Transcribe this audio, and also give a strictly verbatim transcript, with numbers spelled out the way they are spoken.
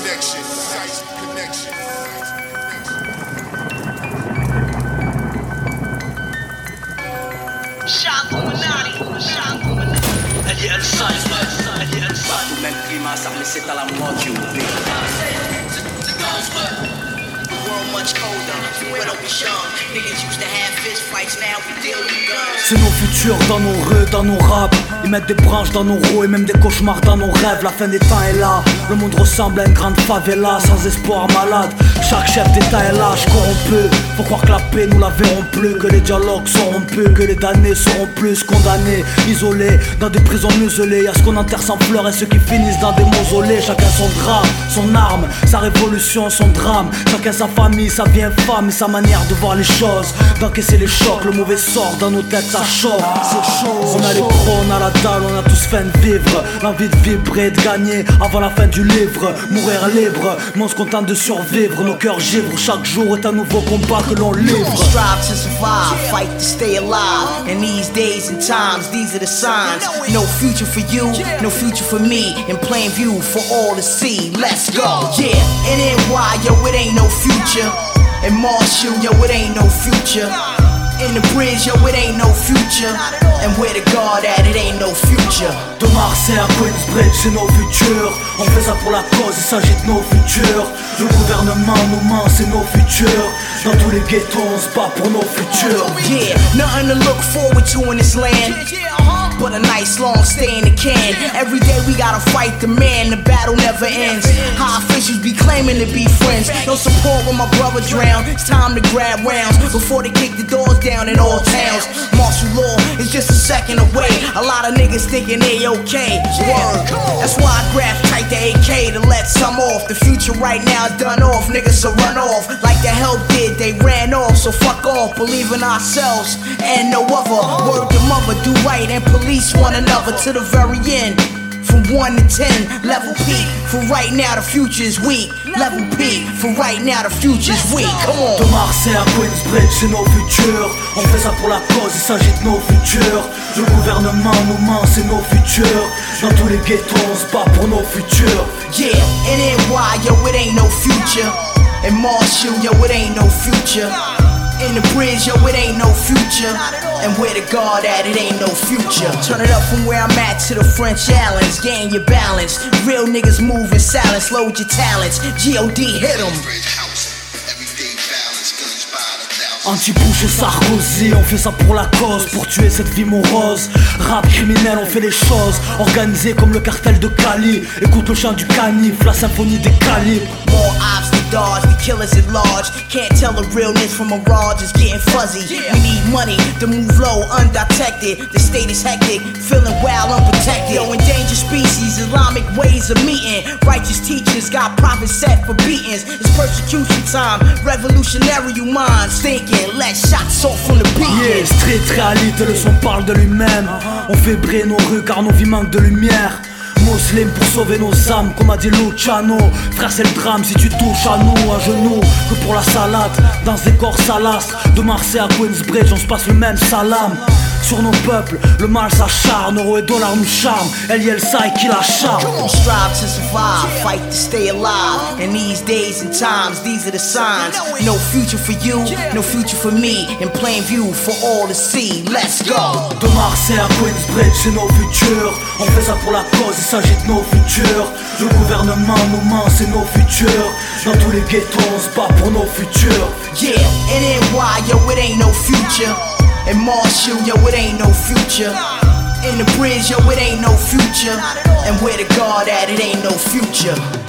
connection. Sight connection. Shock Illuminati. Shock Illuminati. Elle est inside, elle est inside. Partout même climat, ça me laissait à la mort, you big. Much colder, when I was young, niggas used to have fist fights, now we deal with guns. C'est nos futurs dans nos rues, dans nos raps. Ils mettent des branches dans nos roues et même des cauchemars dans nos rêves. La fin des temps est là, le monde ressemble à une grande favela. Sans espoir malade, chaque chef d'état est lâche, corrompu. Faut croire que la paix nous la verrons plus, que les dialogues seront rompus, que les damnés seront plus condamnés, isolés, dans des prisons muselées. Y'a ce qu'on enterre sans fleurs et ceux qui finissent dans des mausolées. Chacun son drap, son arme, sa révolution, son drame. Chacun sa famille, sa vie infâme et sa manière de voir les choses. D'encaisser les chocs, le mauvais sort dans nos têtes, ça chauffe. On a les pros, on a la dalle, on a tous faim de vivre. L'envie de vibrer, de gagner avant la fin du livre. Mourir libre, mais on se contente de survivre. Nos cœurs givrent, chaque jour est un nouveau combat que l'on livre. Strive to survive, fight to stay alive. In these days and times, these are the signs. No future for you, no future for me. In plain view for all to see, let's go. Yeah, in N Y, yo, it ain't no future. In Marshall, yo, it ain't no future. In the bridge, yo, it ain't no future. And where the guard at, it ain't no future. De Marseille à Queensbridge, c'est nos futurs. On fait ça pour la cause, il s'agit de nos futurs. Le gouvernement nous ment, c'est nos futurs. Dans tous les ghettos, on se bat pour nos futurs. Yeah, nothing to look forward to in this land, but a nice long stay in the can. Every day we gotta fight the man, the battle never ends. High officials be claiming to be friends. No support when my brother drowned. It's time to grab rounds before they kick the doors down in all towns. Martial law is just a second away. A lot of niggas thinking they okay. Word. That's why I grab tight the A K to let some off. The future right now is done off. Niggas will run off like the hell did. They ran off, so fuck off. Believe in ourselves and no other. Word to mother, do right and police one another to the very end. From one to ten, level peak. For right now the future is weak. Level peak. For right now the future is weak. Come on. De Marseille à Queensbridge, c'est nos futurs. On fait ça pour la cause, il s'agit de nos futurs. Le gouvernement nous ment, c'est nos futurs. Dans tous les ghettos, on se bat pour nos futurs. Yeah, in N Y, yo, it ain't no future. In Marshall, yo, it ain't no future. In the bridge, yo, it ain't no future. And where the guard at, it ain't no future. Turn it up from where I'm at to the French Islands. Gain your balance. Real niggas move in silence. Load your talents. G O D hit 'em. Anti-Bush et Sarkozy, on fait ça pour la cause, pour tuer cette vie morose. Rap criminel, on fait les choses organisées comme le cartel de Cali. Écoute le chant du canif, la symphonie des calibres. More ops to dodge, the killers at large. Can't tell the realness from a raw, just getting fuzzy. We need money to move low, undetected. The state is hectic, feeling wild, unprotected. Yo, endangered species, Islamic ways of meeting. Righteous teachers got prophets set for beatings. It's persecution time, revolutionary you minds thinking. Let shots off from the beat. Yeah, street réalité, le son parle de lui-même. On fait briller nos rues car nos vies manquent de lumière. Muslim pour sauver nos âmes, comme a dit Luciano. Frère, c'est le drame si tu touches à nous, à genoux, que pour la salade, dans des corps salastres. De Marseille à Queensbridge, on se passe le même salam. Sur nos peuples, le mal s'acharne, euro et dollars nous charment. El Yelsa qui la charme. Strive to survive, fight to stay alive. In these days and times, these are the signs. No future for you, no future for me. In plain view for all to see, let's go. De Marseille à Queensbridge, c'est nos futurs. On fait ça pour la cause, il s'agit de nos futurs. Le gouvernement nous ment, c'est nos futurs. Dans tous les ghettos, on se bat pour nos futurs. Yeah, in N Y, yo, it ain't no future. In Marshall, yo, it ain't no future. In the bridge, yo, it ain't no future. And where the guard at, it ain't no future.